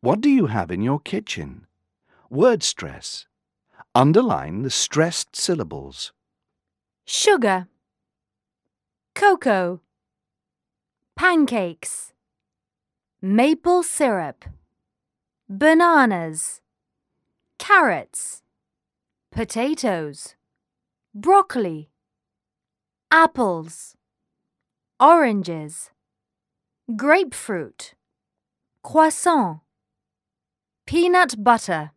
What do you have in your kitchen? Word stress. Underline the stressed syllables. Sugar, cocoa, pancakes, maple syrup, bananas, carrots, potatoes, broccoli, apples, oranges, grapefruit, croissant, peanut butter.